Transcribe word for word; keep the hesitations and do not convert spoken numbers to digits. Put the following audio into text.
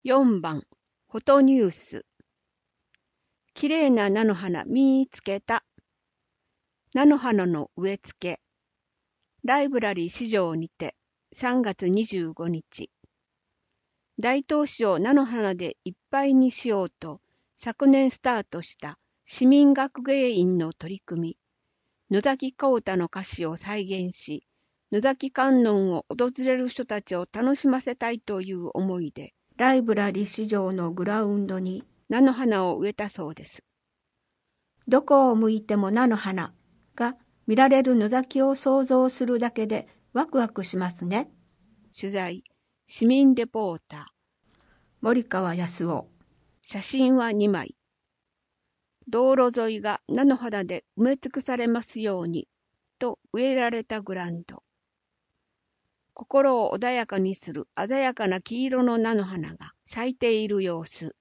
よんばん、フォトニュース。きれいな菜の花見つけた。菜の花の植え付け。ライブラリー市場にてさんがつにじゅうごにち。大東市を菜の花でいっぱいにしようと昨年スタートした市民学芸員の取り組み。野崎幸太の歌詞を再現し、野崎観音を訪れる人たちを楽しませたいという思いで、ライブラリー市場のグラウンドに菜の花を植えたそうです。どこを向いても菜の花が見られる野崎を想像するだけでワクワクしますね。取材、市民レポーター、森川康夫。写真はにまい。道路沿いが菜の花で埋め尽くされますようにと植えられたグラウンド。心を穏やかにする鮮やかな黄色の菜の花が咲いている様子。